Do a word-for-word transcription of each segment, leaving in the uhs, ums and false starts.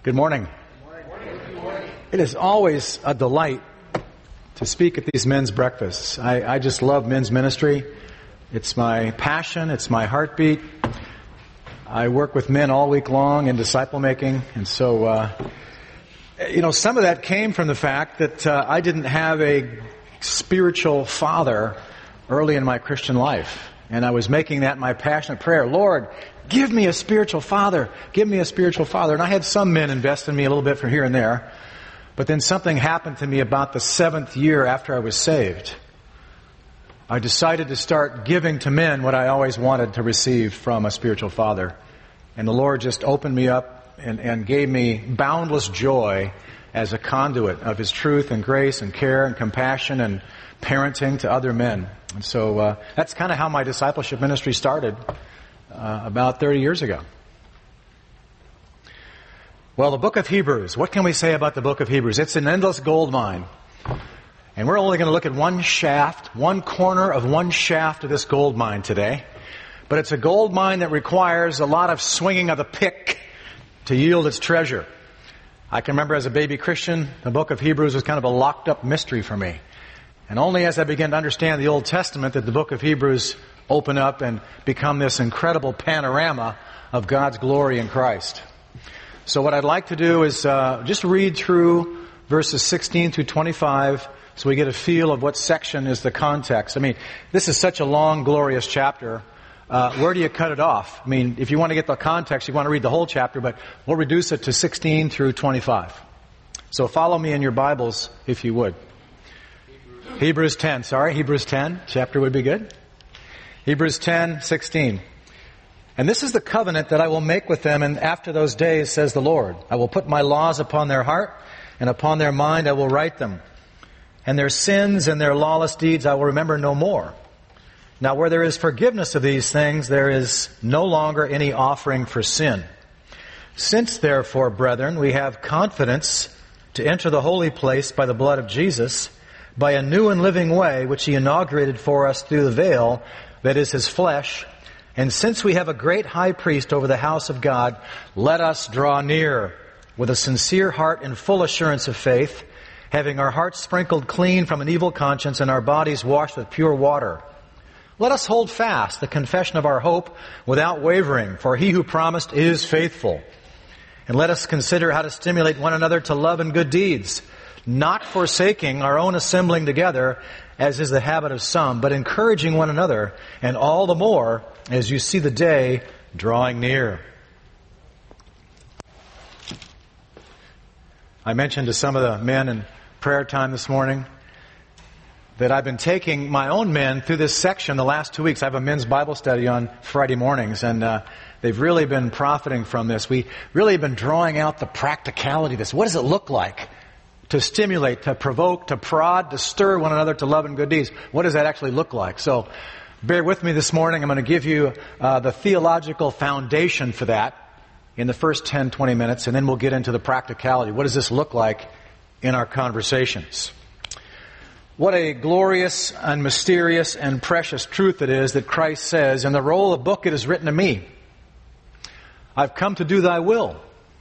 Good morning. It is always a delight to speak at these men's breakfasts. I, I just love men's ministry. It's my passion. It's my heartbeat. I work with men all week long in disciple making. And so, uh, you know, some of that came from the fact that uh, I didn't have a spiritual father early in my Christian life. And I was making that my passionate prayer. Lord, give me a spiritual father. Give me a spiritual father. And I had some men invest in me a little bit from here and there. But then something happened to me about the seventh year after I was saved. I decided to start giving to men what I always wanted to receive from a spiritual father. And the Lord just opened me up and, and gave me boundless joy as a conduit of His truth and grace and care and compassion and parenting to other men. And so uh, that's kind of how my discipleship ministry started uh, about thirty years ago. Well, the book of Hebrews, what can we say about the book of Hebrews? It's an endless gold mine. And we're only going to look at one shaft, one corner of one shaft of this gold mine today. But it's a gold mine that requires a lot of swinging of the pick to yield its treasure. I can remember as a baby Christian, the book of Hebrews was kind of a locked up mystery for me. And only as I began to understand the Old Testament did the book of Hebrews open up and become this incredible panorama of God's glory in Christ. So what I'd like to do is uh, just read through verses sixteen through twenty-five so we get a feel of what section is the context. I mean, this is such a long, glorious chapter. Uh, where do you cut it off? I mean, if you want to get the context, you want to read the whole chapter, but we'll reduce it to sixteen through twenty-five. So follow me in your Bibles, if you would. Hebrews ten, sorry, Hebrews ten, chapter would be good. Hebrews ten, sixteen. And this is the covenant that I will make with them, and after those days, says the Lord, I will put my laws upon their heart, and upon their mind I will write them. And their sins and their lawless deeds I will remember no more. Now where there is forgiveness of these things, there is no longer any offering for sin. Since therefore, brethren, we have confidence to enter the holy place by the blood of Jesus, by a new and living way which He inaugurated for us through the veil, that is His flesh. And since we have a great high priest over the house of God, let us draw near with a sincere heart and full assurance of faith, having our hearts sprinkled clean from an evil conscience and our bodies washed with pure water. Let us hold fast the confession of our hope without wavering, for He who promised is faithful. And let us consider how to stimulate one another to love and good deeds, not forsaking our own assembling together, as is the habit of some, but encouraging one another, and all the more as you see the day drawing near. I mentioned to some of the men in prayer time this morning that I've been taking my own men through this section the last two weeks. I have a men's Bible study on Friday mornings, and uh, they've really been profiting from this. We really have been drawing out the practicality of this. What does it look like to stimulate, to provoke, to prod, to stir one another to love and good deeds? What does that actually look like? So bear with me this morning. I'm going to give you uh, the theological foundation for that in the first ten, twenty minutes, and then we'll get into the practicality. What does this look like in our conversations? What a glorious and mysterious and precious truth it is that Christ says, in the roll of the book it is written to me, I've come to do thy will.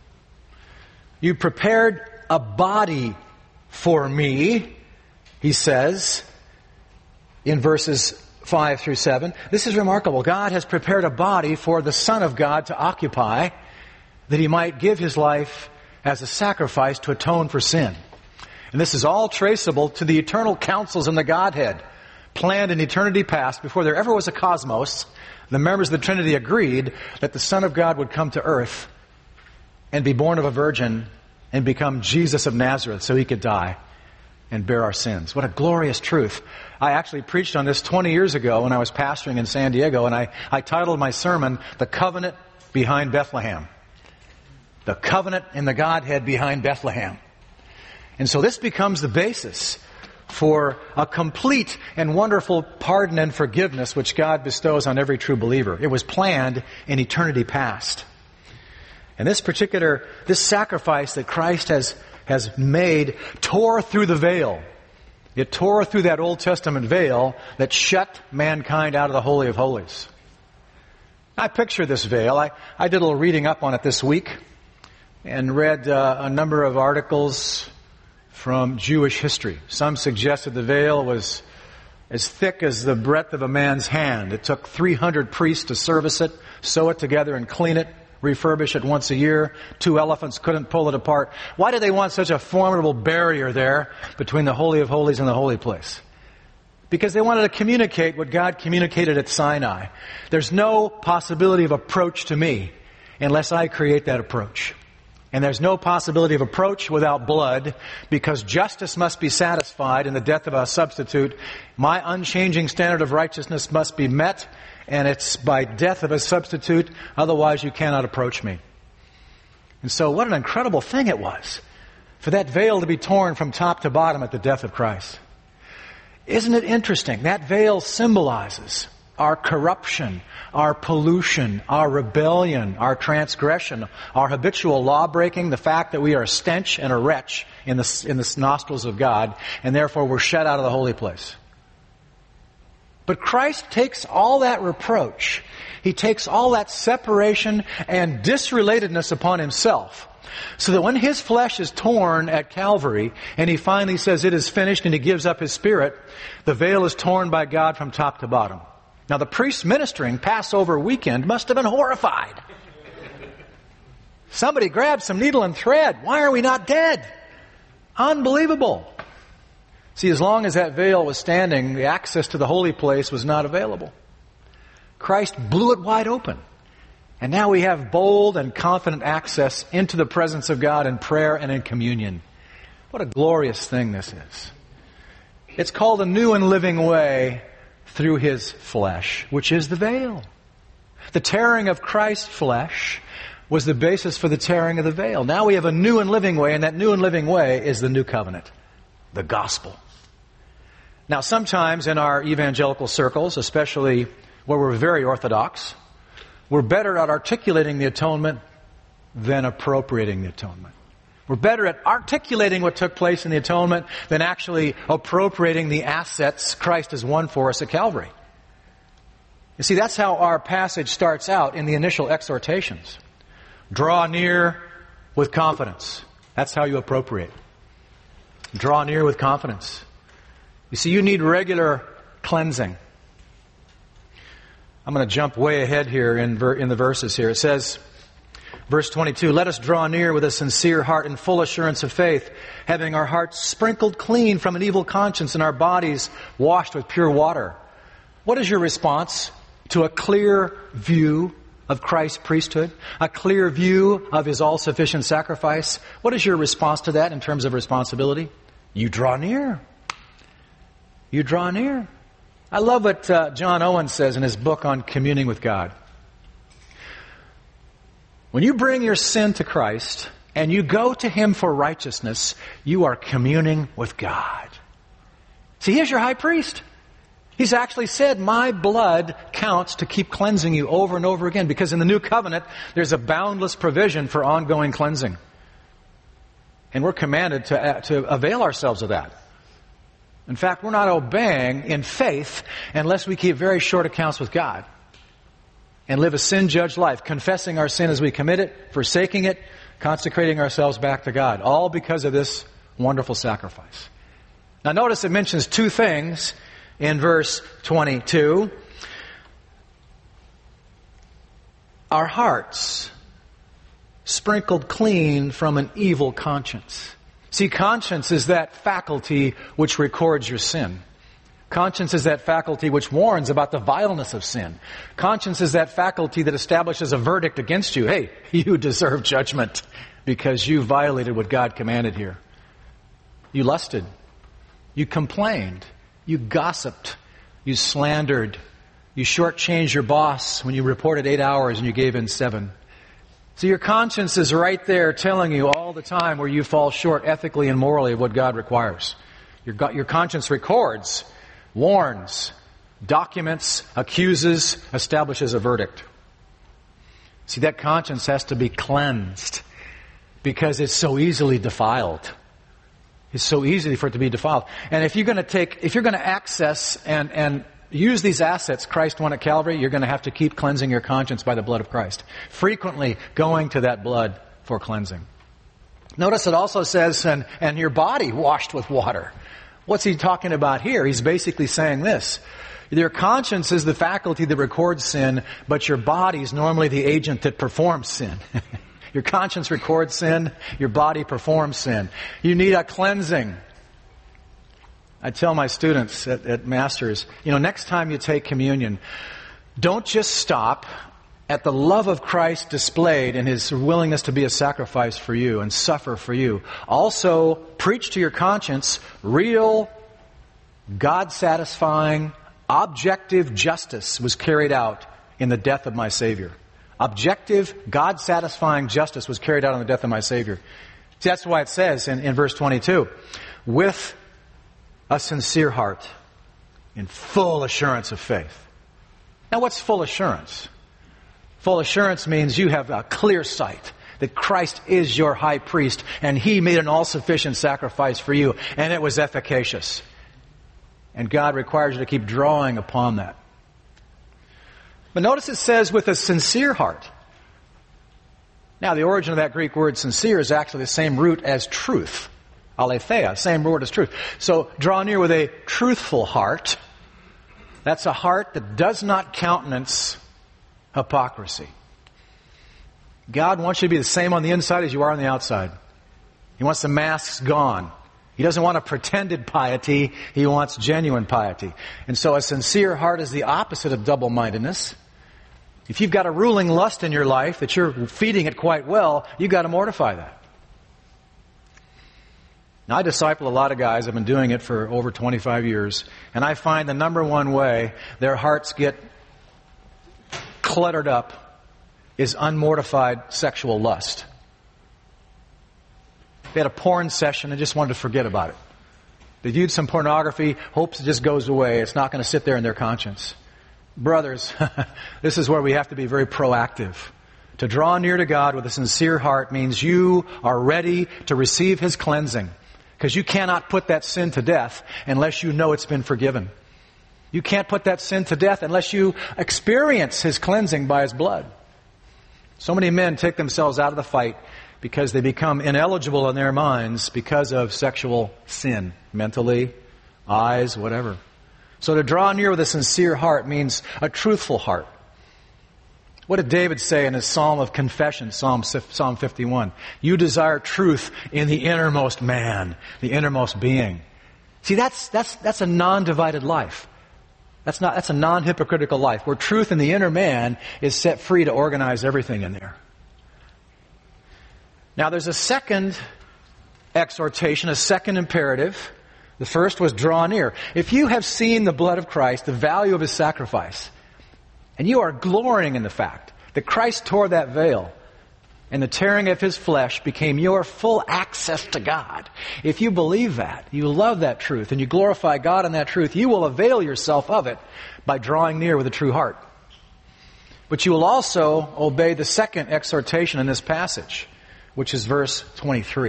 You prepared a body for me, He says in verses five through seven. This is remarkable. God has prepared a body for the Son of God to occupy, that He might give His life as a sacrifice to atone for sin. And this is all traceable to the eternal counsels in the Godhead, planned in eternity past. Before there ever was a cosmos, the members of the Trinity agreed that the Son of God would come to earth and be born of a virgin and become Jesus of Nazareth so He could die and bear our sins. What a glorious truth. I actually preached on this twenty years ago when I was pastoring in San Diego, and I, I titled my sermon, The Covenant Behind Bethlehem. The covenant in the Godhead behind Bethlehem. And so this becomes the basis for a complete and wonderful pardon and forgiveness which God bestows on every true believer. It was planned in eternity past. And this particular, this sacrifice that Christ has, has made tore through the veil. It tore through that Old Testament veil that shut mankind out of the Holy of Holies. I picture this veil. I, I did a little reading up on it this week. and read uh, a number of articles from Jewish history. Some suggested the veil was as thick as the breadth of a man's hand. It took three hundred priests to service it, sew it together and clean it, refurbish it once a year. Two elephants couldn't pull it apart. Why did they want such a formidable barrier there between the Holy of Holies and the holy place? Because they wanted to communicate what God communicated at Sinai. There's no possibility of approach to me unless I create that approach. And there's no possibility of approach without blood, because justice must be satisfied in the death of a substitute. My unchanging standard of righteousness must be met, and it's by death of a substitute. Otherwise, you cannot approach me. And so what an incredible thing it was for that veil to be torn from top to bottom at the death of Christ. Isn't it interesting? That veil symbolizes our corruption, our pollution, our rebellion, our transgression, our habitual law-breaking, the fact that we are a stench and a wretch in the, in the nostrils of God, and therefore we're shut out of the holy place. But Christ takes all that reproach, He takes all that separation and disrelatedness upon Himself, so that when His flesh is torn at Calvary, and He finally says it is finished and He gives up His Spirit, the veil is torn by God from top to bottom. Now, the priests ministering Passover weekend must have been horrified. Somebody grabbed some needle and thread. Why are we not dead? Unbelievable. See, as long as that veil was standing, the access to the holy place was not available. Christ blew it wide open. And now we have bold and confident access into the presence of God in prayer and in communion. What a glorious thing this is. It's called a new and living way through His flesh, which is the veil. The tearing of Christ's flesh was the basis for the tearing of the veil. Now we have a new and living way, and that new and living way is the new covenant, the gospel. Now sometimes in our evangelical circles, especially where we're very orthodox, we're better at articulating the atonement than appropriating the atonement. We're better at articulating what took place in the atonement than actually appropriating the assets Christ has won for us at Calvary. You see, that's how our passage starts out in the initial exhortations. Draw near with confidence. That's how you appropriate. Draw near with confidence. You see, you need regular cleansing. I'm going to jump way ahead here in, ver- in the verses here. It says, verse twenty-two, let us draw near with a sincere heart and full assurance of faith, having our hearts sprinkled clean from an evil conscience and our bodies washed with pure water. What is your response to a clear view of Christ's priesthood? A clear view of His all-sufficient sacrifice? What is your response to that in terms of responsibility? You draw near. You draw near. I love what uh, John Owen says in his book on communing with God. When you bring your sin to Christ and you go to Him for righteousness, you are communing with God. See, He's your high priest. He's actually said, my blood counts to keep cleansing you over and over again, because in the new covenant, there's a boundless provision for ongoing cleansing. And we're commanded to, uh, to avail ourselves of that. In fact, we're not obeying in faith unless we keep very short accounts with God and live a sin-judged life, confessing our sin as we commit it, forsaking it, consecrating ourselves back to God, all because of this wonderful sacrifice. Now notice it mentions two things in verse twenty-two. Our hearts sprinkled clean from an evil conscience. See, conscience is that faculty which records your sin. Conscience is that faculty which warns about the vileness of sin. Conscience is that faculty that establishes a verdict against you. Hey, you deserve judgment because you violated what God commanded here. You lusted. You complained. You gossiped. You slandered. You shortchanged your boss when you reported eight hours and you gave in seven. So your conscience is right there telling you all the time where you fall short ethically and morally of what God requires. Your, your conscience records, warns, documents, accuses, establishes a verdict. See, that conscience has to be cleansed because it's so easily defiled. It's so easy for it to be defiled. And if you're going to take, if you're going to access and, and use these assets Christ won at Calvary, you're going to have to keep cleansing your conscience by the blood of Christ. Frequently going to that blood for cleansing. Notice it also says, and, and your body washed with water. What's he talking about here? He's basically saying this. Your conscience is the faculty that records sin, but your body is normally the agent that performs sin. Your conscience records sin, your body performs sin. You need a cleansing. I tell my students at, at Masters, you know, next time you take communion, don't just stop at the love of Christ displayed in His willingness to be a sacrifice for you and suffer for you. Also, preach to your conscience real, God-satisfying, objective justice was carried out in the death of my Savior. Objective, God-satisfying justice was carried out in the death of my Savior. See, that's why it says in, in verse twenty-two, with a sincere heart, in full assurance of faith. Now, what's full assurance? Full assurance means you have a clear sight that Christ is your high priest and He made an all-sufficient sacrifice for you, and it was efficacious. And God requires you to keep drawing upon that. But notice it says with a sincere heart. Now, the origin of that Greek word sincere is actually the same root as truth. Aletheia, same word as truth. So, draw near with a truthful heart. That's a heart that does not countenance hypocrisy. God wants you to be the same on the inside as you are on the outside. He wants the masks gone. He doesn't want a pretended piety. He wants genuine piety. And so a sincere heart is the opposite of double-mindedness. If you've got a ruling lust in your life that you're feeding it quite well, you've got to mortify that. Now, I disciple a lot of guys. I've been doing it for over twenty-five years. And I find the number one way their hearts get cluttered up is unmortified sexual lust. They had a porn session and just wanted to forget about it. They viewed some pornography, hopes it just goes away. It's not going to sit there in their conscience. Brothers, this is where we have to be very proactive. To draw near to God with a sincere heart means you are ready to receive His cleansing. Because you cannot put that sin to death unless you know it's been forgiven. You can't put that sin to death unless you experience His cleansing by His blood. So many men take themselves out of the fight because they become ineligible in their minds because of sexual sin, mentally, eyes, whatever. So to draw near with a sincere heart means a truthful heart. What did David say in his Psalm of Confession, Psalm Psalm fifty-one? You desire truth in the innermost man, the innermost being. See, that's that's that's a non-divided life. That's not that's a non-hypocritical life where truth in the inner man is set free to organize everything in there. Now, there's a second exhortation, a second imperative. The first was draw near. If you have seen the blood of Christ, the value of His sacrifice, and you are glorying in the fact that Christ tore that veil and the tearing of His flesh became your full access to God. If you believe that, you love that truth, and you glorify God in that truth, you will avail yourself of it by drawing near with a true heart. But you will also obey the second exhortation in this passage, which is verse twenty-three.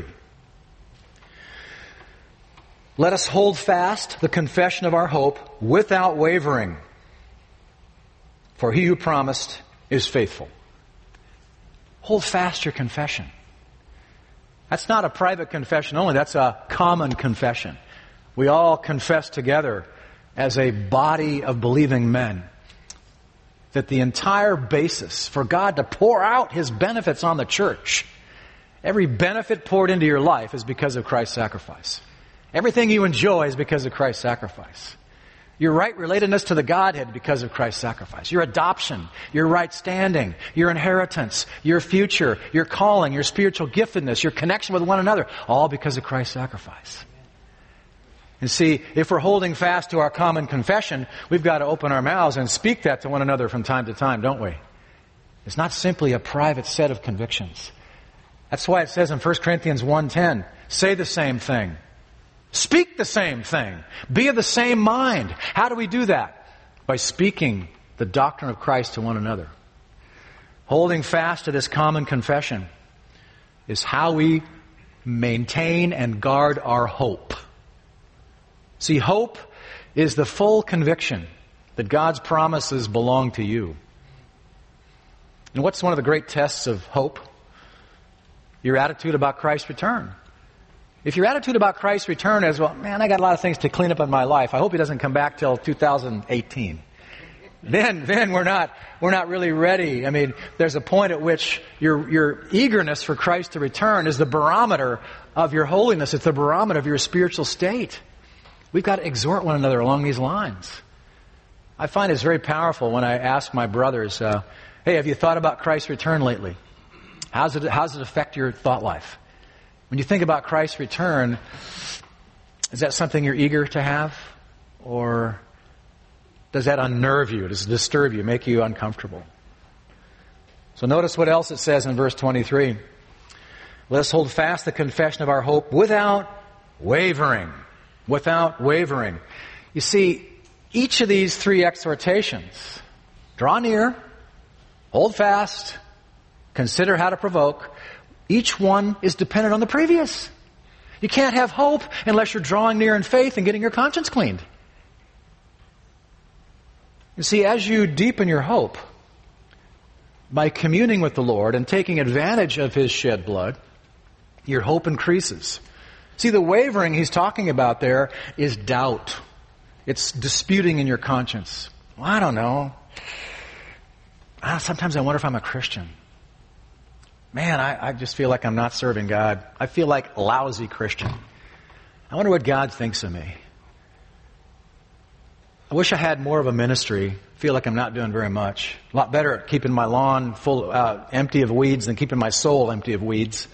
Let us hold fast the confession of our hope without wavering. For He who promised is faithful. Hold fast your confession. That's not a private confession only. That's a common confession. We all confess together as a body of believing men that the entire basis for God to pour out His benefits on the church, every benefit poured into your life is because of Christ's sacrifice. Everything you enjoy is because of Christ's sacrifice. Your right relatedness to the Godhead because of Christ's sacrifice. Your adoption, your right standing, your inheritance, your future, your calling, your spiritual giftedness, your connection with one another, all because of Christ's sacrifice. And see, if we're holding fast to our common confession, we've got to open our mouths and speak that to one another from time to time, don't we? It's not simply a private set of convictions. That's why it says in First Corinthians one ten, say the same thing. Speak the same thing. Be of the same mind. How do we do that? By speaking the doctrine of Christ to one another. Holding fast to this common confession is how we maintain and guard our hope. See, hope is the full conviction that God's promises belong to you. And what's one of the great tests of hope? your attitude about Christ's return. If your attitude about Christ's return is, well, man, I got a lot of things to clean up in my life. I hope he doesn't come back till two thousand eighteen. Then, then we're not, we're not really ready. I mean, there's a point at which your, your eagerness for Christ to return is the barometer of your holiness. It's the barometer of your spiritual state. We've got to exhort one another along these lines. I find it's very powerful when I ask my brothers, uh, hey, have you thought about Christ's return lately? How's it, how's it affect your thought life? When you think about Christ's return, is that something you're eager to have? Or does that unnerve you? Does it disturb you, make you uncomfortable? So notice what else it says in verse twenty-three. Let us hold fast the confession of our hope without wavering. Without wavering. You see, each of these three exhortations, draw near, hold fast, consider how to provoke, each one is dependent on the previous. You can't have hope unless you're drawing near in faith and getting your conscience cleaned. You see, as you deepen your hope by communing with the Lord and taking advantage of His shed blood, your hope increases. See, the wavering he's talking about there is doubt. It's disputing in your conscience. Well, I don't know. Ah, sometimes I wonder if I'm a Christian. Man, I, I just feel like I'm not serving God. I feel like a lousy Christian. I wonder what God thinks of me. I wish I had more of a ministry. I feel like I'm not doing very much. A lot better at keeping my lawn full, uh, empty of weeds than keeping my soul empty of weeds.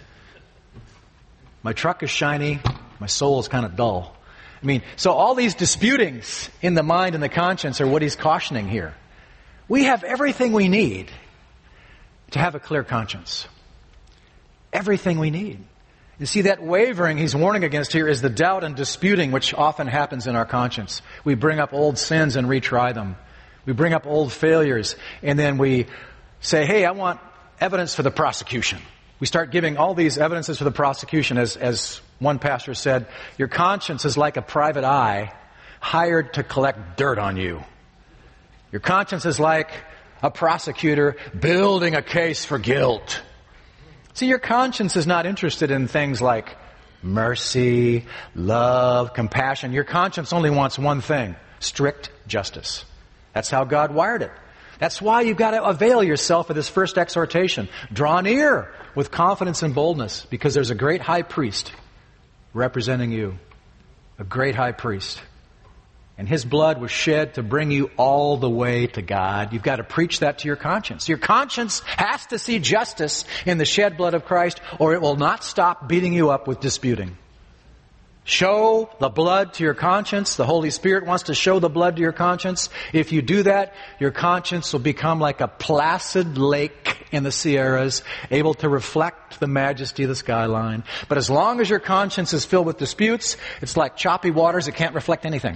My truck is shiny. My soul is kind of dull. I mean, so all these disputings in the mind and the conscience are what he's cautioning here. We have everything we need to have a clear conscience. Everything we need. You see, that wavering he's warning against here is the doubt and disputing which often happens in our conscience. We bring up old sins and retry them. We bring up old failures and then we say, hey, I want evidence for the prosecution. We start giving all these evidences for the prosecution. As, as one pastor said, your conscience is like a private eye hired to collect dirt on you. Your conscience is like a prosecutor building a case for guilt. See, your conscience is not interested in things like mercy, love, compassion. Your conscience only wants one thing: strict justice. That's how God wired it. That's why you've got to avail yourself of this first exhortation. Draw near with confidence and boldness, because there's a great high priest representing you. A great high priest. And His blood was shed to bring you all the way to God. You've got to preach that to your conscience. Your conscience has to see justice in the shed blood of Christ, or it will not stop beating you up with disputing. Show the blood to your conscience. The Holy Spirit wants to show the blood to your conscience. If you do that, your conscience will become like a placid lake in the Sierras, able to reflect the majesty of the skyline. But as long as your conscience is filled with disputes, it's like choppy waters that can't reflect anything.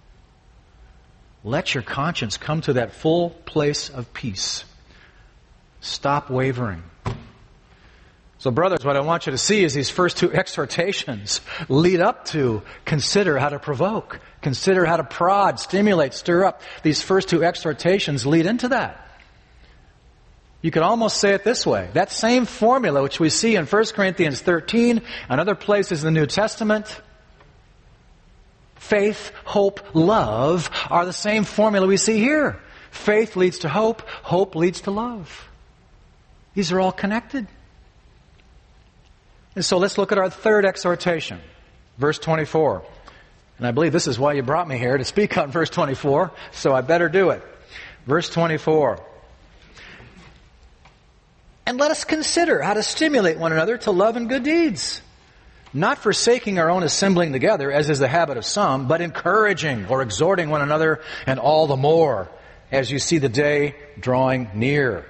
Let your conscience come to that full place of peace. Stop wavering. So brothers, what I want you to see is these first two exhortations lead up to consider how to provoke, consider how to prod, stimulate, stir up. These first two exhortations lead into that. You could almost say it this way. That same formula which we see in First Corinthians thirteen and other places in the New Testament, faith, hope, love, are the same formula we see here. Faith leads to hope. Hope leads to love. These are all connected. And so let's look at our third exhortation. Verse twenty-four. And I believe this is why you brought me here, to speak on verse twenty-four, so I better do it. Verse twenty-four. And let us consider how to stimulate one another to love and good deeds, not forsaking our own assembling together, as is the habit of some, but encouraging or exhorting one another, and all the more as you see the day drawing near.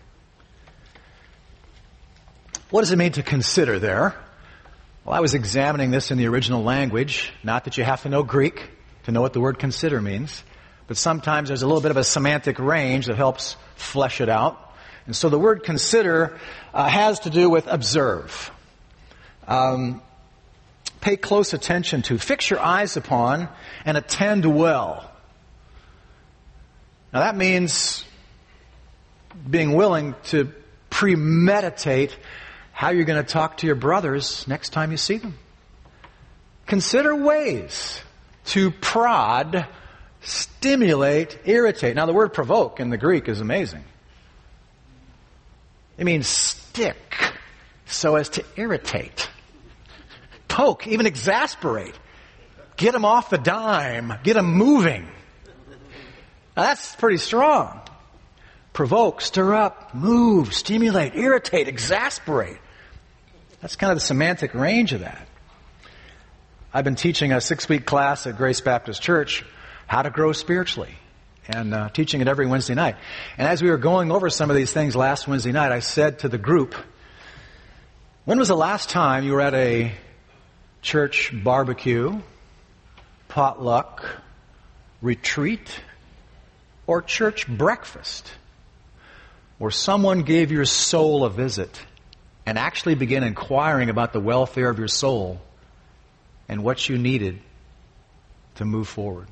What does it mean to consider there? Well, I was examining this in the original language. Not that you have to know Greek to know what the word consider means, but sometimes there's a little bit of a semantic range that helps flesh it out. And so the word consider uh, has to do with observe. Um, pay close attention to, fix your eyes upon, and attend well. Now that means being willing to premeditate how you're going to talk to your brothers next time you see them. Consider ways to prod, stimulate, irritate. Now, the word provoke in the Greek is amazing. It means stick so as to irritate, poke, even exasperate. Get them off the dime. Get them moving. Now, that's pretty strong. Provoke, stir up, move, stimulate, irritate, exasperate. That's kind of the semantic range of that. I've been teaching a six-week class at Grace Baptist Church, how to grow spiritually, and uh, teaching it every Wednesday night. And as we were going over some of these things last Wednesday night, I said to the group, when was the last time you were at a church barbecue, potluck, retreat, or church breakfast, where someone gave your soul a visit and actually began inquiring about the welfare of your soul and what you needed to move forward?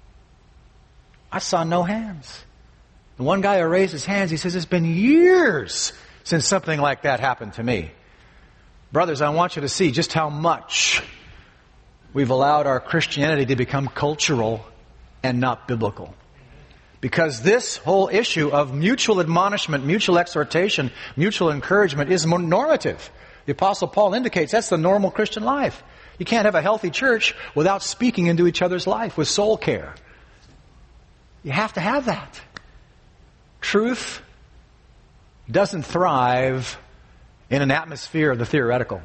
I saw no hands. The one guy who raised his hands, he says, it's been years since something like that happened to me. Brothers, I want you to see just how much we've allowed our Christianity to become cultural and not biblical. Because this whole issue of mutual admonishment, mutual exhortation, mutual encouragement is normative. The Apostle Paul indicates that's the normal Christian life. You can't have a healthy church without speaking into each other's life with soul care. You have to have that. Truth doesn't thrive in an atmosphere of the theoretical.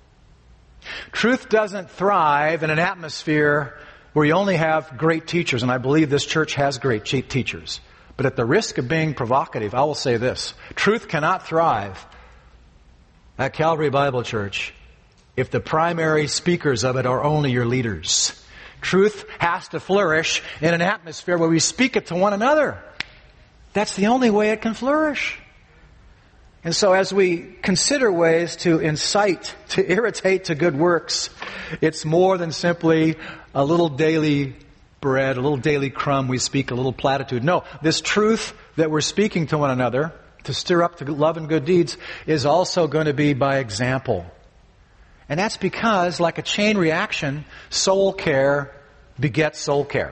Truth doesn't thrive in an atmosphere where you only have great teachers, and I believe this church has great teachers. But at the risk of being provocative, I will say this. Truth cannot thrive at Calvary Bible Church if the primary speakers of it are only your leaders. Truth has to flourish in an atmosphere where we speak it to one another. That's the only way it can flourish. And so as we consider ways to incite, to irritate to good works, it's more than simply a little daily bread, a little daily crumb we speak, a little platitude. No, this truth that we're speaking to one another, to stir up to love and good deeds, is also going to be by example. And that's because, like a chain reaction, soul care begets soul care.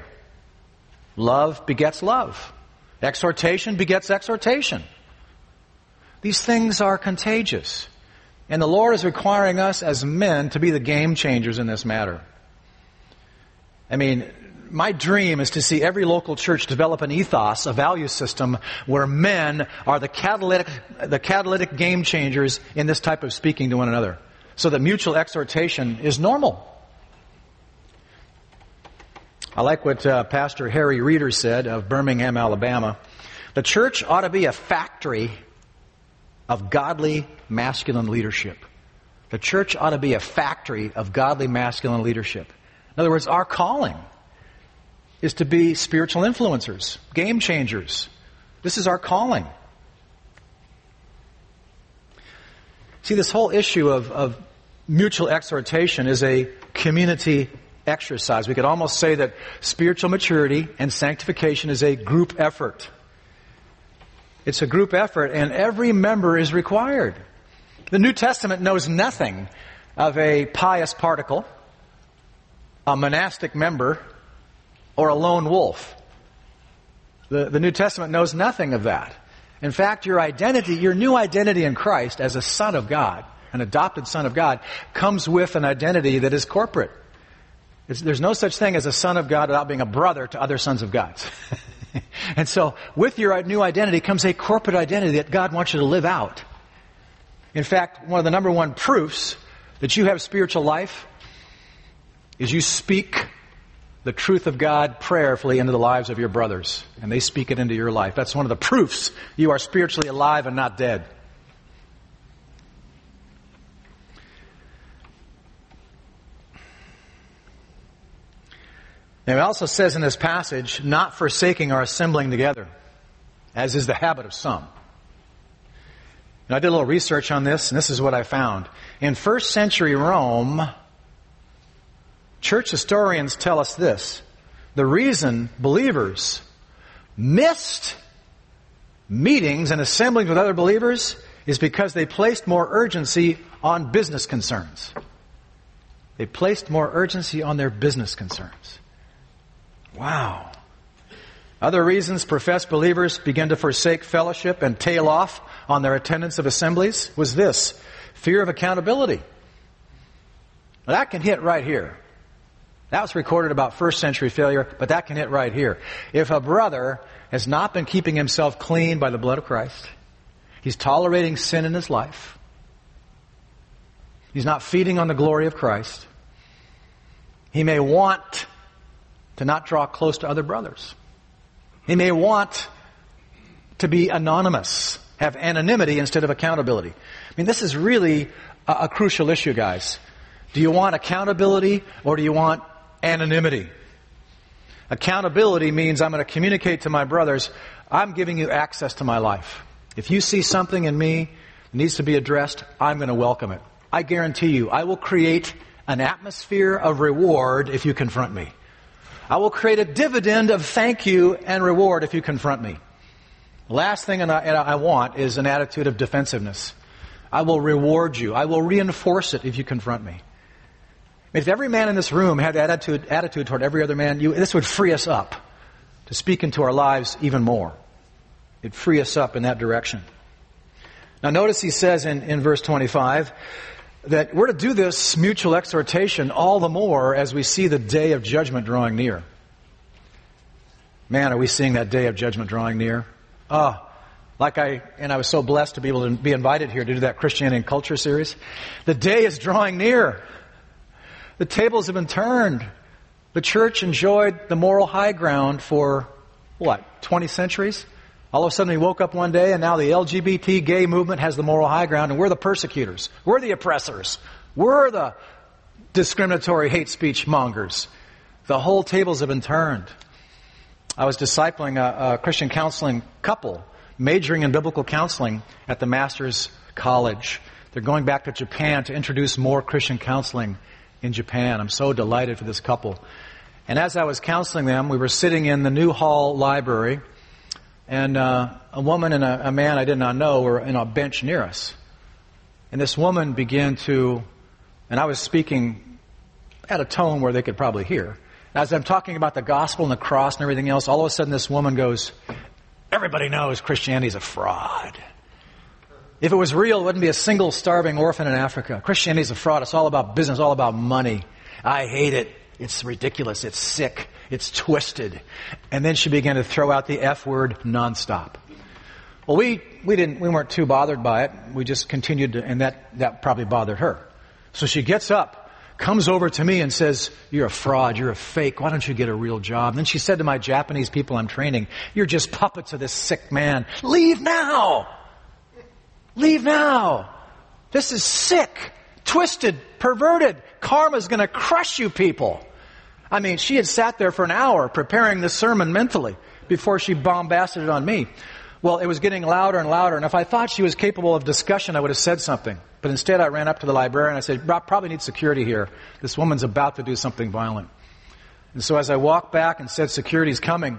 Love begets love. Exhortation begets exhortation. These things are contagious. And the Lord is requiring us as men to be the game changers in this matter. I mean, my dream is to see every local church develop an ethos, a value system, where men are the catalytic, the catalytic game changers in this type of speaking to one another, so that mutual exhortation is normal. I like what uh, Pastor Harry Reeder said of Birmingham, Alabama. The church ought to be a factory of godly masculine leadership. The church ought to be a factory of godly masculine leadership. In other words, our calling is to be spiritual influencers, game changers. This is our calling. See, this whole issue of, of mutual exhortation is a community exercise. We could almost say that spiritual maturity and sanctification is a group effort. It's a group effort, and every member is required. The New Testament knows nothing of a pious particle, a monastic member, or a lone wolf. The, the New Testament knows nothing of that. In fact, your identity, your new identity in Christ as a son of God, an adopted son of God, comes with an identity that is corporate. It's, there's no such thing as a son of God without being a brother to other sons of God. And so, with your new identity comes a corporate identity that God wants you to live out. In fact, one of the number one proofs that you have spiritual life is you speak the truth of God prayerfully into the lives of your brothers, and they speak it into your life. That's one of the proofs you are spiritually alive and not dead. Now, it also says in this passage, not forsaking our assembling together, as is the habit of some. And I did a little research on this, and this is what I found. In first century Rome, church historians tell us this: the reason believers missed meetings and assemblings with other believers is because they placed more urgency on business concerns. They placed more urgency on their business concerns. Wow. Other reasons professed believers began to forsake fellowship and tail off on their attendance of assemblies was this: fear of accountability. Now, that can hit right here. That was recorded about first century failure, but that can hit right here. If a brother has not been keeping himself clean by the blood of Christ, he's tolerating sin in his life, he's not feeding on the glory of Christ, he may want to not draw close to other brothers. He may want to be anonymous, have anonymity instead of accountability. I mean, this is really a, a crucial issue, guys. Do you want accountability or do you want anonymity? Accountability means I'm going to communicate to my brothers, I'm giving you access to my life. If you see something in me that needs to be addressed, I'm going to welcome it. I guarantee you, I will create an atmosphere of reward if you confront me. I will create a dividend of thank you and reward if you confront me. The last thing I want is an attitude of defensiveness. I will reward you. I will reinforce it if you confront me. If every man in this room had that attitude, attitude toward every other man, you, this would free us up to speak into our lives even more. It'd free us up in that direction. Now notice he says in, in verse twenty-five that we're to do this mutual exhortation all the more as we see the day of judgment drawing near. Man, are we seeing that day of judgment drawing near? Ah, oh, like I, and I was so blessed to be able to be invited here to do that Christianity and Culture series. The day is drawing near. The tables have been turned. The church enjoyed the moral high ground for, what, twenty centuries? All of a sudden we woke up one day and now the L G B T gay movement has the moral high ground and we're the persecutors. We're the oppressors. We're the discriminatory hate speech mongers. The whole tables have been turned. I was discipling a, a Christian counseling couple majoring in biblical counseling at the Master's College. They're going back to Japan to introduce more Christian counseling in Japan. I'm so delighted for this couple. And as I was counseling them, we were sitting in the New Hall Library, and uh, a woman and a, a man I did not know were in a bench near us. And this woman began to, and I was speaking at a tone where they could probably hear. As I'm talking about the gospel and the cross and everything else, all of a sudden this woman goes, everybody knows Christianity is a fraud. If it was real, it wouldn't be a single starving orphan in Africa. Christianity is a fraud. It's all about business, all about money. I hate it. It's ridiculous. It's sick. It's twisted. And then she began to throw out the F word nonstop. Well, we, we didn't, we weren't too bothered by it. We just continued to, and that, that probably bothered her. So she gets up, comes over to me and says, you're a fraud. You're a fake. Why don't you get a real job? And then she said to my Japanese people I'm training, you're just puppets of this sick man. Leave now. Leave now. This is sick, twisted, perverted. Karma's going to crush you people. I mean, she had sat there for an hour preparing this sermon mentally before she bombasted it on me. Well, it was getting louder and louder, and if I thought she was capable of discussion, I would have said something. But instead, I ran up to the librarian and I said, Rob, probably need security here. This woman's about to do something violent. And so as I walked back and said, security's coming,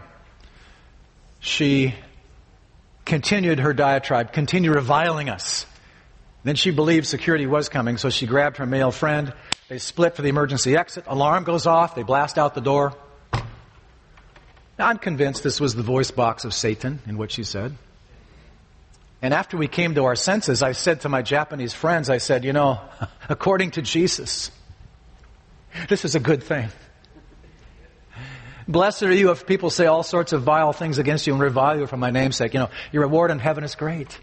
she continued her diatribe, continued reviling us. Then she believed security was coming, so she grabbed her male friend. They split for the emergency exit. Alarm goes off. They blast out the door. Now, I'm convinced this was the voice box of Satan in what she said. And after we came to our senses, I said to my Japanese friends, I said, you know, according to Jesus, this is a good thing. Blessed are you if people say all sorts of vile things against you and revile you for my name's sake. You know, your reward in heaven is great.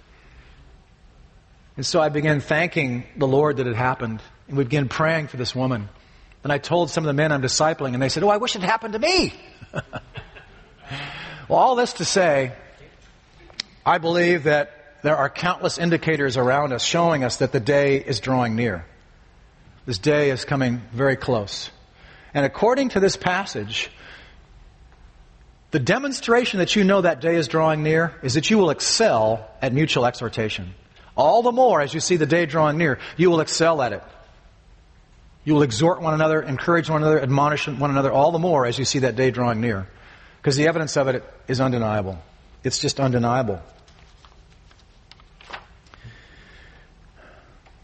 And so I began thanking the Lord that it happened. And we began praying for this woman. Then I told some of the men I'm discipling, and they said, oh, I wish it happened to me. Well, all this to say, I believe that there are countless indicators around us showing us that the day is drawing near. This day is coming very close. And according to this passage, the demonstration that you know that day is drawing near is that you will excel at mutual exhortation. All the more as you see the day drawing near, you will excel at it. You will exhort one another, encourage one another, admonish one another all the more as you see that day drawing near. Because the evidence of it is undeniable. It's just undeniable.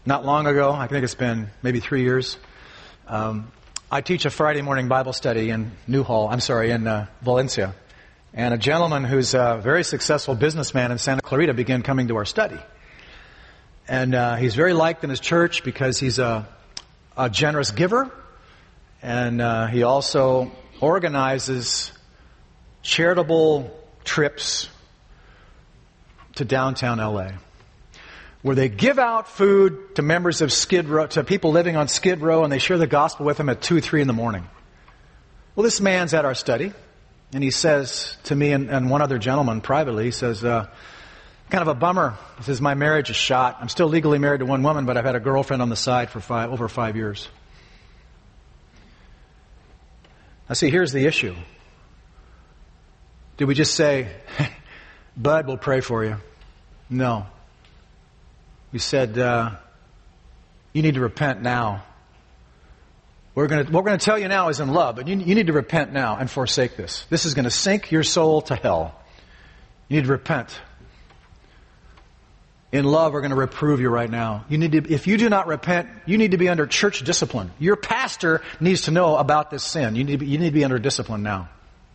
not long ago, I think it's been maybe three years, um, I teach a Friday morning Bible study in Newhall, I'm sorry, in uh, Valencia. And a gentleman who's a very successful businessman in Santa Clarita began coming to our study. And uh, he's very liked in his church because he's a, a generous giver. And uh, he also organizes charitable trips to downtown L A, where they give out food to members of Skid Row, to people living on Skid Row, and they share the gospel with them at two, three in the morning. Well, this man's at our study, and he says to me and, and one other gentleman privately, he says, uh, kind of a bummer. He says, my marriage is shot. I'm still legally married to one woman, but I've had a girlfriend on the side for five, over five years. Now see, here's the issue. Did we just say, Bud, we'll pray for you? No. We said, uh, you need to repent now. We're gonna, what we're going to tell you now is in love, but you, you need to repent now and forsake this. This is going to sink your soul to hell. You need to repent. In love, we're going to reprove you right now. You need to, if you do not repent, you need to be under church discipline. Your pastor needs to know about this sin. You need to be, you need to be under discipline now.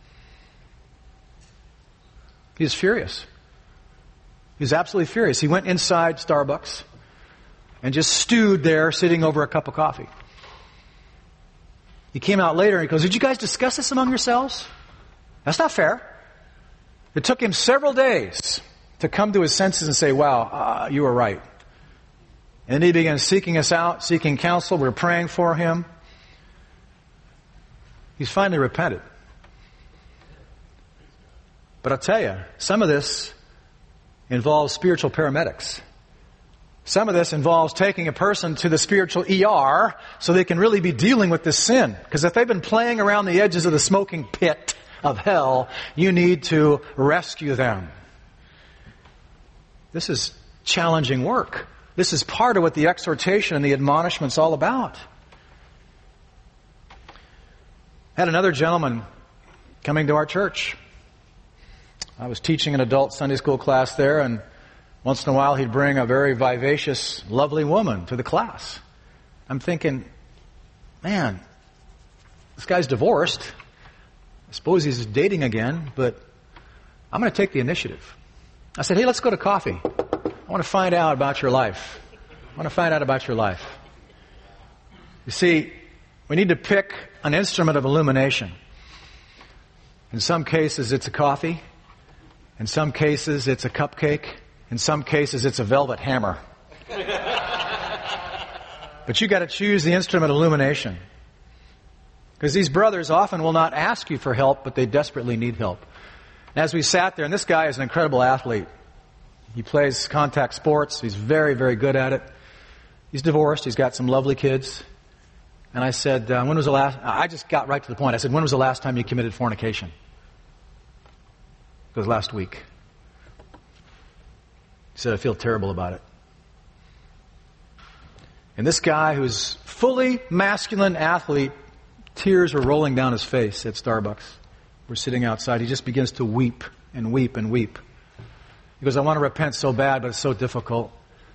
He's furious. He was absolutely furious. He went inside Starbucks and just stewed there sitting over a cup of coffee. He came out later and he goes, did you guys discuss this among yourselves? That's not fair. It took him several days to come to his senses and say, wow, uh, you were right. And he began seeking us out, seeking counsel. We were praying for him. He's finally repented. But I'll tell you, some of this involves spiritual paramedics. Some of this involves taking a person to the spiritual E R so they can really be dealing with this sin. Because if they've been playing around the edges of the smoking pit of hell, you need to rescue them. This is challenging work. This is part of what the exhortation and the admonishment's all about. I had another gentleman coming to our church. I was teaching an adult Sunday school class there, and once in a while he'd bring a very vivacious, lovely woman to the class. I'm thinking, man, this guy's divorced. I suppose he's dating again, but I'm going to take the initiative. I said, hey, let's go to coffee. I want to find out about your life. I want to find out about your life. You see, we need to pick an instrument of illumination. In some cases, it's a coffee. In some cases, it's a cupcake. In some cases, it's a velvet hammer. But you got to choose the instrument of illumination. Because these brothers often will not ask you for help, but they desperately need help. And as we sat there, and this guy is an incredible athlete. He plays contact sports. He's very, very good at it. He's divorced. He's got some lovely kids. And I said, uh, when was the last... I just got right to the point. I said, when was the last time you committed fornication? It was last week. He said, I feel terrible about it. And this guy, who's fully masculine athlete, tears were rolling down his face at Starbucks. We're sitting outside. He just begins to weep and weep and weep. He goes, I want to repent so bad, but it's so difficult.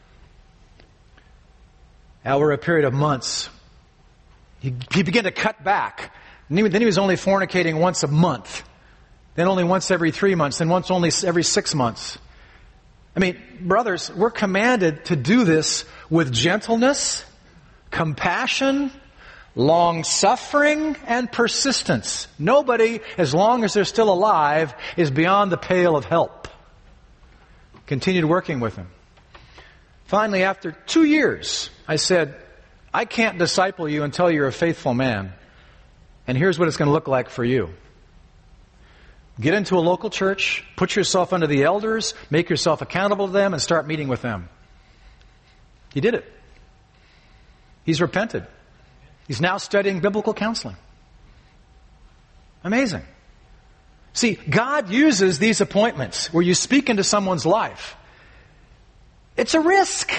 Over a period of months, he, he began to cut back. And he, then he was only fornicating once a month. Then only once every three months. Then once only every six months. I mean, brothers, we're commanded to do this with gentleness, compassion, long-suffering, and persistence. Nobody, as long as they're still alive, is beyond the pale of help. Continued working with him. Finally, after two years, I said, I can't disciple you until you're a faithful man. And here's what it's going to look like for you. Get into a local church, put yourself under the elders, make yourself accountable to them, and start meeting with them. He did it. He's repented. He's now studying biblical counseling. Amazing. See, God uses these appointments where you speak into someone's life. It's a risk.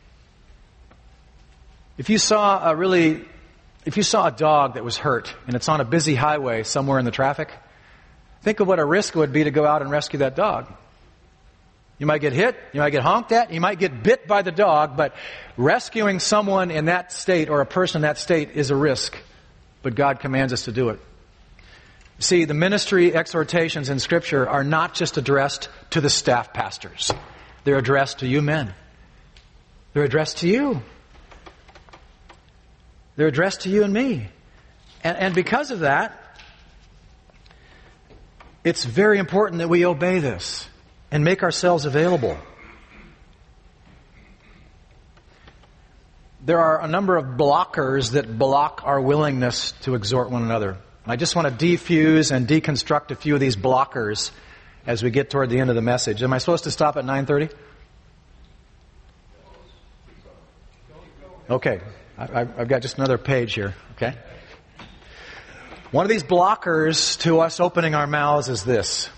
If you saw a really, if you saw a dog that was hurt and it's on a busy highway somewhere in the traffic, think of what a risk it would be to go out and rescue that dog. You might get hit, you might get honked at, you might get bit by the dog, but rescuing someone in that state or a person in that state is a risk. But God commands us to do it. See, the ministry exhortations in Scripture are not just addressed to the staff pastors. They're addressed to you men. They're addressed to you. They're addressed to you and me. And, and because of that, it's very important that we obey this and make ourselves available. There are a number of blockers that block our willingness to exhort one another. I just want to defuse and deconstruct a few of these blockers as we get toward the end of the message. Am I supposed to stop at nine thirty? Okay. I, I've got just another page here. Okay. One of these blockers to us opening our mouths is this.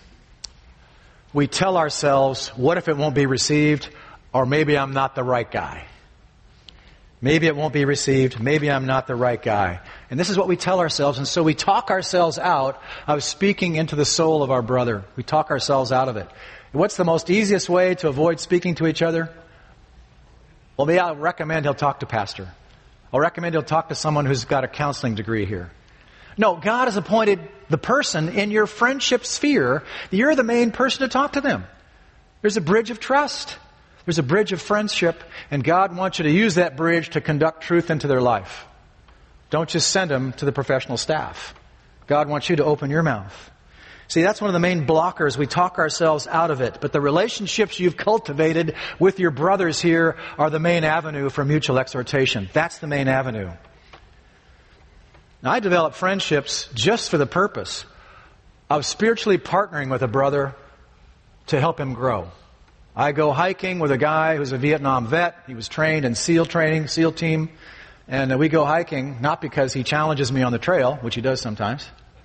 We tell ourselves, what if it won't be received? Or maybe I'm not the right guy. Maybe it won't be received. Maybe I'm not the right guy. And this is what we tell ourselves. And so we talk ourselves out of speaking into the soul of our brother. We talk ourselves out of it. What's the most easiest way to avoid speaking to each other? Well, maybe I'll recommend he'll talk to pastor. I'll recommend he'll talk to someone who's got a counseling degree here. No, God has appointed the person in your friendship sphere. You're the main person to talk to them. There's a bridge of trust. There's a bridge of friendship, and God wants you to use that bridge to conduct truth into their life. Don't just send them to the professional staff. God wants you to open your mouth. See, that's one of the main blockers. We talk ourselves out of it. But the relationships you've cultivated with your brothers here are the main avenue for mutual exhortation. That's the main avenue. Now, I develop friendships just for the purpose of spiritually partnering with a brother to help him grow. I go hiking with a guy who's a Vietnam vet. He was trained in SEAL training, SEAL team. And we go hiking, not because he challenges me on the trail, which he does sometimes.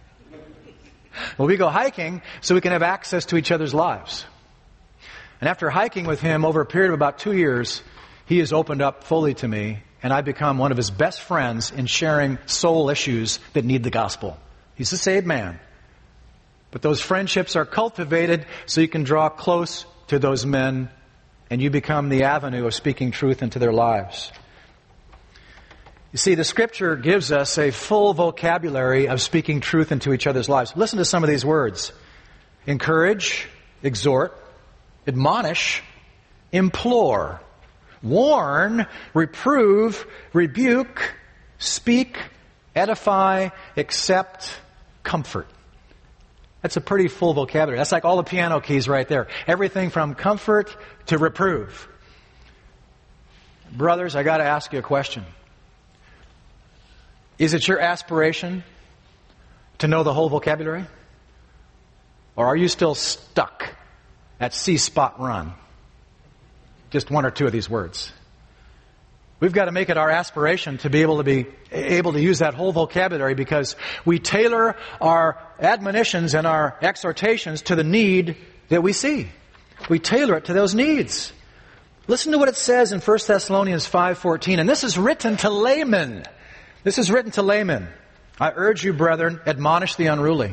Well, we go hiking so we can have access to each other's lives. And after hiking with him over a period of about two years, he has opened up fully to me. And I've become one of his best friends in sharing soul issues that need the gospel. He's a saved man. But those friendships are cultivated so you can draw close to those men and you become the avenue of speaking truth into their lives. You see, the Scripture gives us a full vocabulary of speaking truth into each other's lives. Listen to some of these words. Encourage, exhort, admonish, implore, warn, reprove, rebuke, speak, edify, accept, comfort. That's a pretty full vocabulary. That's like all the piano keys right there. Everything from comfort to reprove. Brothers, I got to ask you a question. Is it your aspiration to know the whole vocabulary? Or are you still stuck at C-spot run? Just one or two of these words. We've got to make it our aspiration to be able to be able to use that whole vocabulary because we tailor our admonitions and our exhortations to the need that we see. We tailor it to those needs. Listen to what it says in First Thessalonians five fourteen, and this is written to laymen. This is written to laymen. I urge you, brethren, admonish the unruly.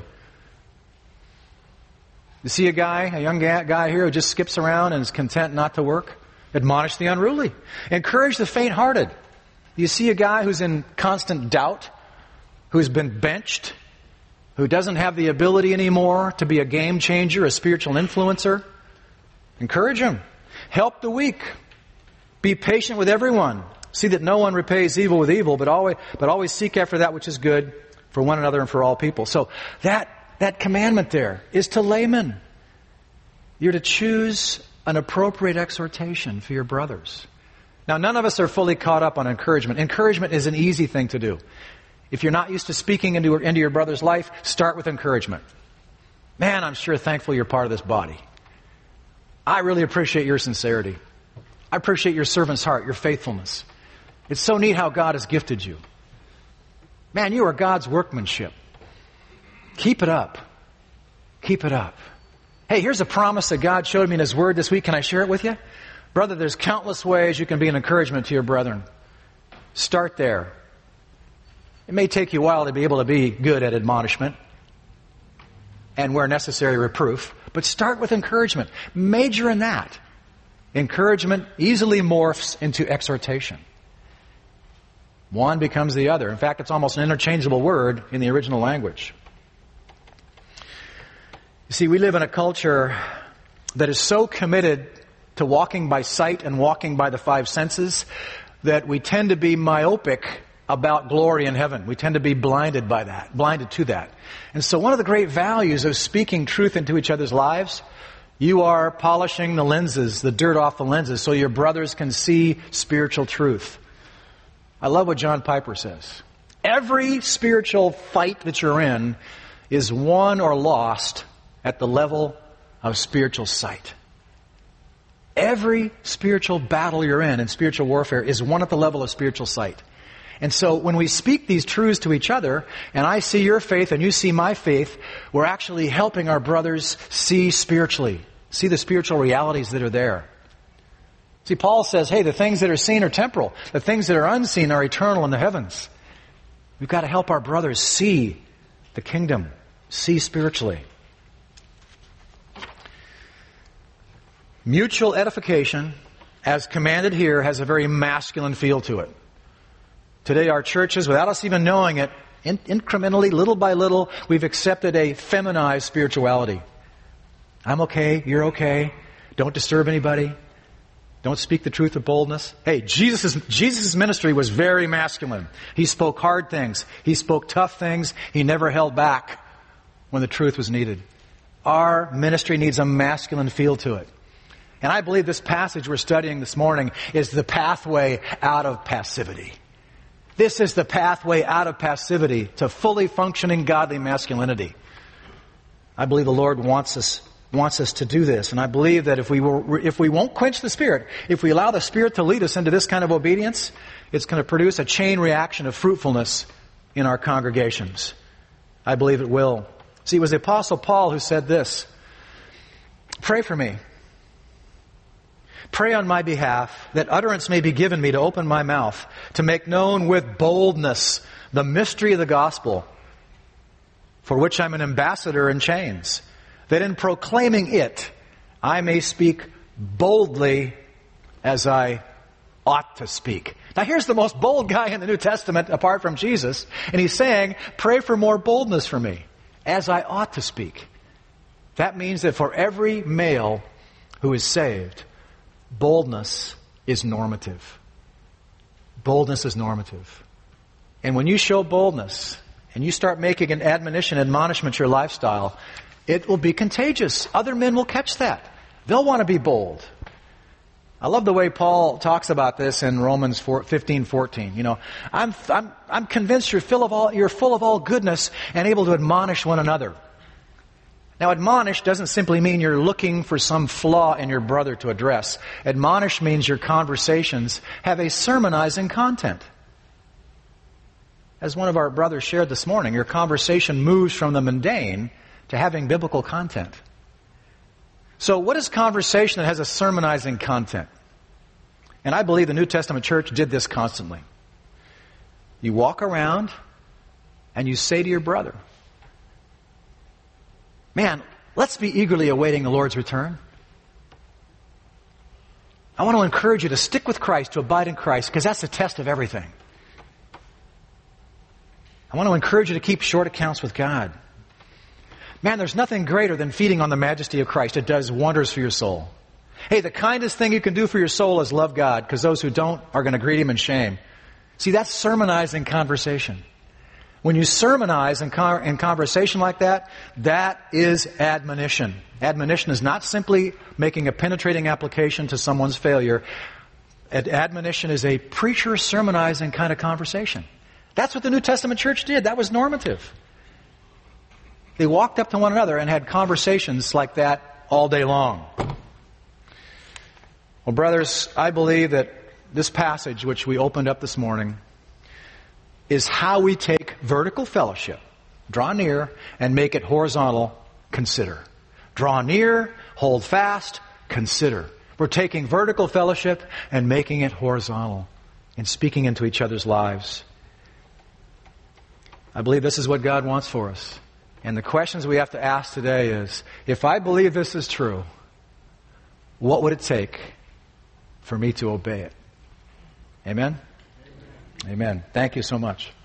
You see a guy, a young guy here who just skips around and is content not to work? Admonish the unruly. Encourage the faint-hearted. You see a guy who's in constant doubt, who's been benched, who doesn't have the ability anymore to be a game changer, a spiritual influencer? Encourage him. Help the weak. Be patient with everyone. See that no one repays evil with evil, but always, but always seek after that which is good for one another and for all people. So that, that commandment there is to laymen. You're to choose an appropriate exhortation for your brothers. Now, none of us are fully caught up on encouragement. Encouragement is an easy thing to do. If you're not used to speaking into, into your brother's life, start with encouragement. Man, I'm sure thankful you're part of this body. I really appreciate your sincerity. I appreciate your servant's heart, your faithfulness. It's so neat how God has gifted you. Man, you are God's workmanship. Keep it up. Keep it up. Hey, here's a promise that God showed me in His Word this week. Can I share it with you? Brother, there's countless ways you can be an encouragement to your brethren. Start there. It may take you a while to be able to be good at admonishment and where necessary reproof, But start with encouragement. Major in that. Encouragement easily morphs into exhortation. One becomes the other. In fact, it's almost an interchangeable word in the original language. You see, we live in a culture that is so committed to walking by sight and walking by the five senses that we tend to be myopic about glory in heaven. We tend to be blinded by that, blinded to that. And so one of the great values of speaking truth into each other's lives, you are polishing the lenses, the dirt off the lenses, so your brothers can see spiritual truth. I love what John Piper says. Every spiritual fight that you're in is won or lost at the level of spiritual sight. Every spiritual battle you're in, in spiritual warfare, is won at the level of spiritual sight. And so when we speak these truths to each other, and I see your faith and you see my faith, we're actually helping our brothers see spiritually, see the spiritual realities that are there. See, Paul says, hey, the things that are seen are temporal. The things that are unseen are eternal in the heavens. We've got to help our brothers see the kingdom, see spiritually. Mutual edification, as commanded here, has a very masculine feel to it. Today our churches, without us even knowing it, in- incrementally, little by little, we've accepted a feminized spirituality. I'm okay, you're okay, don't disturb anybody, don't speak the truth with boldness. Hey, Jesus' Jesus' ministry was very masculine. He spoke hard things, he spoke tough things, he never held back when the truth was needed. Our ministry needs a masculine feel to it. And I believe this passage we're studying this morning is the pathway out of passivity. This is the pathway out of passivity to fully functioning godly masculinity. I believe the Lord wants us wants us to do this. And I believe that if we will, if we won't quench the Spirit, if we allow the Spirit to lead us into this kind of obedience, it's going to produce a chain reaction of fruitfulness in our congregations. I believe it will. See, it was the Apostle Paul who said this. Pray for me. Pray on my behalf that utterance may be given me to open my mouth, to make known with boldness the mystery of the gospel, for which I'm an ambassador in chains, that in proclaiming it I may speak boldly as I ought to speak. Now here's the most bold guy in the New Testament apart from Jesus, and he's saying, pray for more boldness for me, as I ought to speak. That means that for every male who is saved, boldness is normative. Boldness is normative. And when you show boldness and you start making an admonition, admonishment your lifestyle, it will be contagious. Other men will catch that. They'll want to be bold. I love the way Paul talks about this in Romans fifteen fourteen. You know, I'm I'm I'm convinced you're full of all you're full of all goodness and able to admonish one another. Now, admonish doesn't simply mean you're looking for some flaw in your brother to address. Admonish means your conversations have a sermonizing content. As one of our brothers shared this morning, your conversation moves from the mundane to having biblical content. So what is conversation that has a sermonizing content? And I believe the New Testament church did this constantly. You walk around and you say to your brother, man, let's be eagerly awaiting the Lord's return. I want to encourage you to stick with Christ, to abide in Christ, because that's the test of everything. I want to encourage you to keep short accounts with God. Man, there's nothing greater than feeding on the majesty of Christ. It does wonders for your soul. Hey, the kindest thing you can do for your soul is love God, because those who don't are going to greet Him in shame. See, that's sermonizing conversation. When you sermonize in, con- in conversation like that, that is admonition. Admonition is not simply making a penetrating application to someone's failure. Ad- admonition is a preacher sermonizing kind of conversation. That's what the New Testament church did. That was normative. They walked up to one another and had conversations like that all day long. Well, brothers, I believe that this passage, which we opened up this morning, is how we take vertical fellowship, draw near, and make it horizontal, consider. Draw near, hold fast, consider. We're taking vertical fellowship and making it horizontal and speaking into each other's lives. I believe this is what God wants for us. And the questions we have to ask today is, if I believe this is true, what would it take for me to obey it? Amen? Amen. Amen. Thank you so much.